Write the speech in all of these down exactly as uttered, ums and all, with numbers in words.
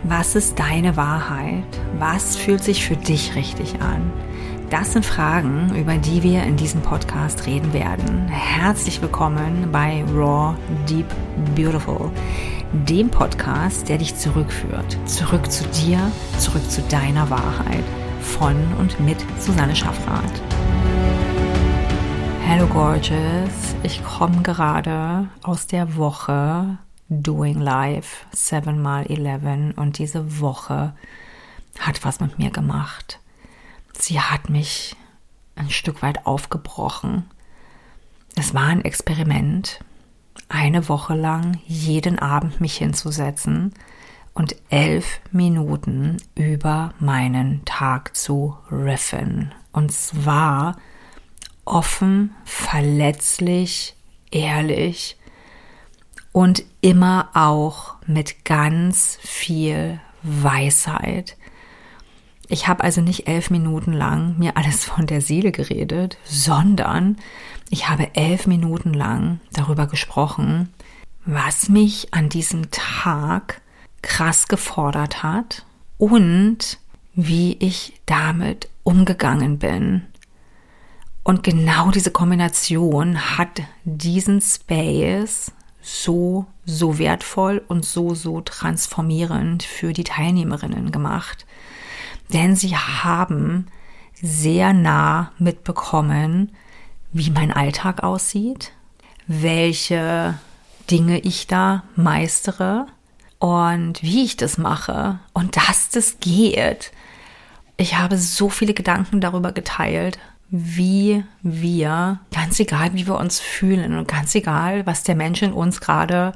Was ist deine Wahrheit? Was fühlt sich für dich richtig an? Das sind Fragen, über die wir in diesem Podcast reden werden. Herzlich willkommen bei Raw, Deep, Beautiful, dem Podcast, der dich zurückführt. Zurück zu dir, zurück zu deiner Wahrheit. Von und mit Susanne Schaffrath. Hello Gorgeous, ich komme gerade aus der Woche Doing Life seven by eleven und diese Woche hat was mit mir gemacht. Sie hat mich ein Stück weit aufgebrochen. Es war ein Experiment, eine Woche lang jeden Abend mich hinzusetzen und elf Minuten über meinen Tag zu riffen. Und zwar offen, verletzlich, ehrlich und immer auch mit ganz viel Weisheit. Ich habe also nicht elf Minuten lang mir alles von der Seele geredet, sondern ich habe elf Minuten lang darüber gesprochen, was mich an diesem Tag krass gefordert hat und wie ich damit umgegangen bin. Und genau diese Kombination hat diesen Space so, so wertvoll und so, so transformierend für die Teilnehmerinnen gemacht. Denn sie haben sehr nah mitbekommen, wie mein Alltag aussieht, welche Dinge ich da meistere und wie ich das mache und dass das geht. Ich habe so viele Gedanken darüber geteilt, wie wir, ganz egal wie wir uns fühlen und ganz egal, was der Mensch in uns gerade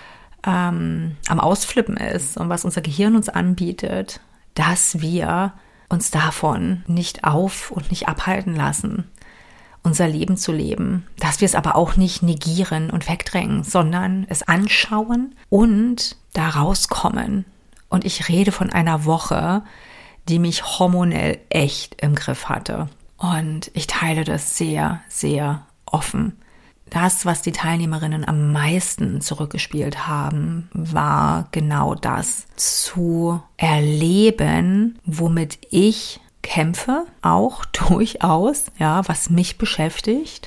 ähm, am Ausflippen ist und was unser Gehirn uns anbietet, dass wir uns davon nicht auf- und nicht abhalten lassen, unser Leben zu leben, dass wir es aber auch nicht negieren und wegdrängen, sondern es anschauen und da rauskommen. Und ich rede von einer Woche, die mich hormonell echt im Griff hatte. Und ich teile das sehr, sehr offen. Das, was die Teilnehmerinnen am meisten zurückgespielt haben, war genau das, zu erleben, womit ich kämpfe, auch durchaus, ja, was mich beschäftigt,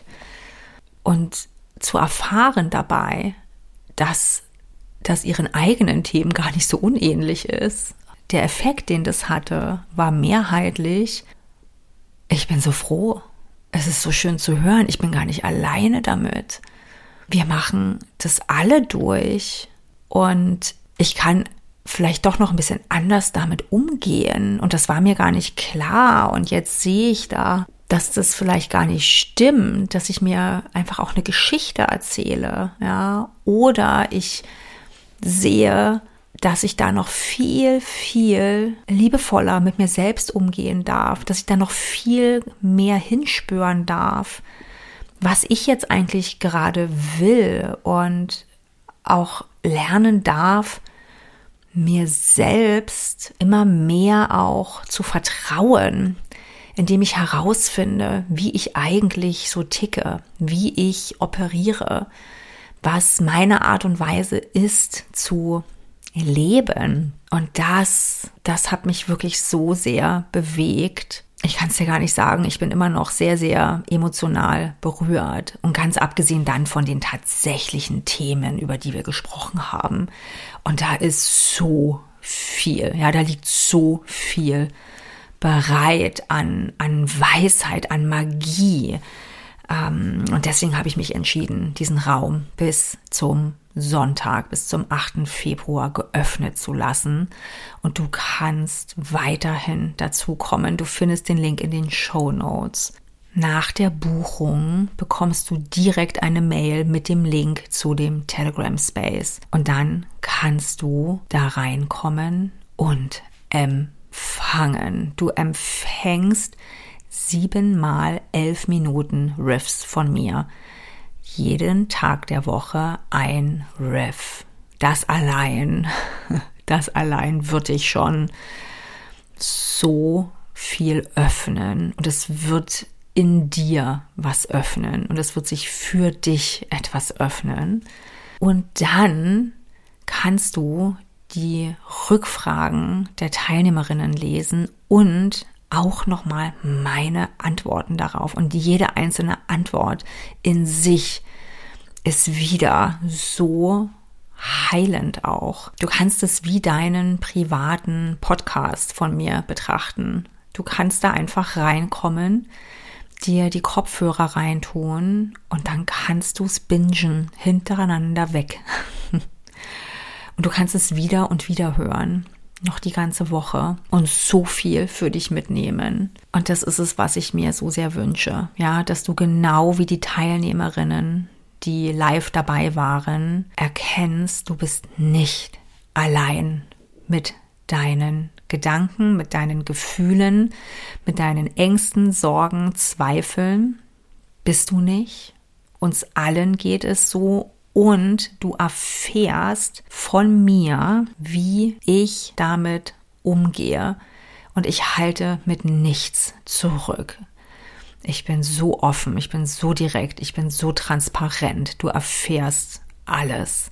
und zu erfahren dabei, dass das ihren eigenen Themen gar nicht so unähnlich ist. Der Effekt, den das hatte, war mehrheitlich: Ich bin so froh. Es ist so schön zu hören. Ich bin gar nicht alleine damit. Wir machen das alle durch. Und ich kann vielleicht doch noch ein bisschen anders damit umgehen. Und das war mir gar nicht klar. Und jetzt sehe ich da, dass das vielleicht gar nicht stimmt, dass ich mir einfach auch eine Geschichte erzähle. Ja? Oder ich sehe, dass ich da noch viel, viel liebevoller mit mir selbst umgehen darf, dass ich da noch viel mehr hinspüren darf, was ich jetzt eigentlich gerade will, und auch lernen darf, mir selbst immer mehr auch zu vertrauen, indem ich herausfinde, wie ich eigentlich so ticke, wie ich operiere, was meine Art und Weise ist zu leben. Und das, das hat mich wirklich so sehr bewegt. Ich kann es dir gar nicht sagen, ich bin immer noch sehr, sehr emotional berührt. Und ganz abgesehen dann von den tatsächlichen Themen, über die wir gesprochen haben. Und da ist so viel, ja, da liegt so viel bereit an, an Weisheit, an Magie. Ähm, und deswegen habe ich mich entschieden, diesen Raum bis zum Sonntag, bis zum achten Februar geöffnet zu lassen. Und du kannst weiterhin dazu kommen. Du findest den Link in den Shownotes. Nach der Buchung bekommst du direkt eine Mail mit dem Link zu dem Telegram Space. Und dann kannst du da reinkommen und empfangen. Du empfängst siebenmal elf Minuten Riffs von mir. Jeden Tag der Woche ein Riff. Das allein, das allein wird dich schon so viel öffnen. Und es wird in dir was öffnen. Und es wird sich für dich etwas öffnen. Und dann kannst du die Rückfragen der Teilnehmerinnen lesen und auch nochmal meine Antworten darauf. Und jede einzelne Antwort in sich ist wieder so heilend auch. Du kannst es wie deinen privaten Podcast von mir betrachten. Du kannst da einfach reinkommen, dir die Kopfhörer reintun und dann kannst du es bingen, hintereinander weg. Und du kannst es wieder und wieder hören, noch die ganze Woche und so viel für dich mitnehmen. Und das ist es, was ich mir so sehr wünsche, ja, dass du genau wie die Teilnehmerinnen, die live dabei waren, erkennst, du bist nicht allein mit deinen Gedanken, mit deinen Gefühlen, mit deinen Ängsten, Sorgen, Zweifeln. Bist du nicht? Uns allen geht es so und du erfährst von mir, wie ich damit umgehe und ich halte mit nichts zurück. Ich bin so offen, ich bin so direkt, ich bin so transparent. Du erfährst alles,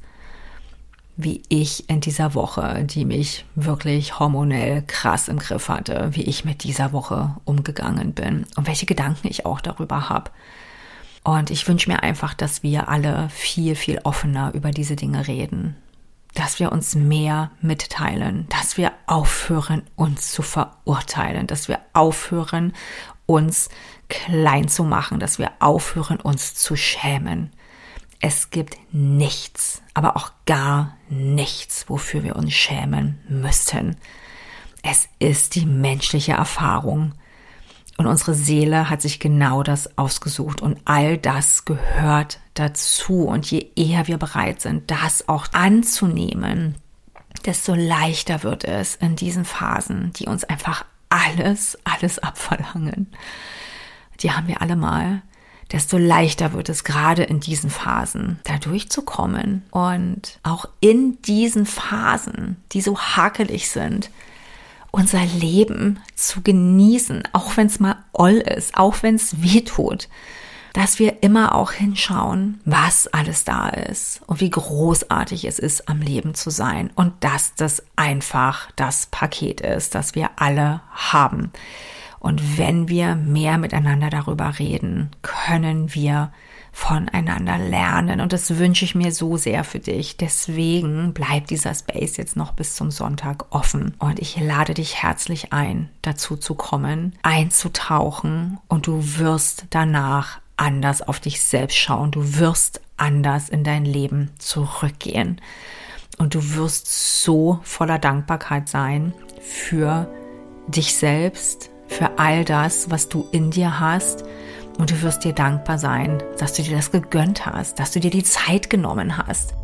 wie ich in dieser Woche, die mich wirklich hormonell krass im Griff hatte, wie ich mit dieser Woche umgegangen bin und welche Gedanken ich auch darüber habe. Und ich wünsche mir einfach, dass wir alle viel, viel offener über diese Dinge reden, dass wir uns mehr mitteilen, dass wir aufhören, uns zu verurteilen, dass wir aufhören, uns klein zu machen, dass wir aufhören, uns zu schämen. Es gibt nichts, aber auch gar nichts, wofür wir uns schämen müssten. Es ist die menschliche Erfahrung und unsere Seele hat sich genau das ausgesucht und all das gehört dazu. Und je eher wir bereit sind, das auch anzunehmen, desto leichter wird es in diesen Phasen, die uns einfach alles, alles abverlangen. Die haben wir alle mal. Desto leichter wird es gerade in diesen Phasen, da durchzukommen und auch in diesen Phasen, die so hakelig sind, unser Leben zu genießen, auch wenn es mal oll ist, auch wenn es weh tut, dass wir immer auch hinschauen, was alles da ist und wie großartig es ist, am Leben zu sein und dass das einfach das Paket ist, das wir alle haben. Und wenn wir mehr miteinander darüber reden, können wir voneinander lernen. Und das wünsche ich mir so sehr für dich. Deswegen bleibt dieser Space jetzt noch bis zum Sonntag offen. Und ich lade dich herzlich ein, dazu zu kommen, einzutauchen. Und du wirst danach anders auf dich selbst schauen. Du wirst anders in dein Leben zurückgehen. Und du wirst so voller Dankbarkeit sein für dich selbst, für all das, was du in dir hast. Und du wirst dir dankbar sein, dass du dir das gegönnt hast, dass du dir die Zeit genommen hast.